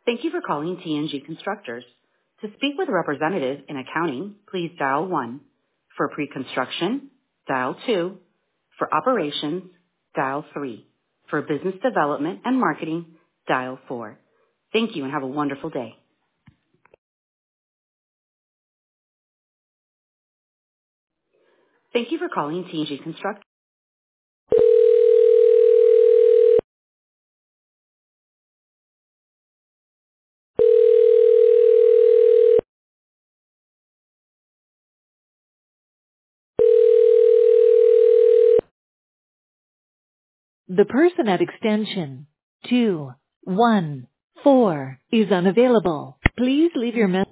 Thank you for calling TNG Constructors. To speak with a representative in accounting, please dial 1. For pre-construction, dial 2. For operations, dial 3. For business development and marketing, dial 4. Thank you and have a wonderful day. Thank you for calling TNG Constructors. The person at extension 214 is unavailable. Please leave your message.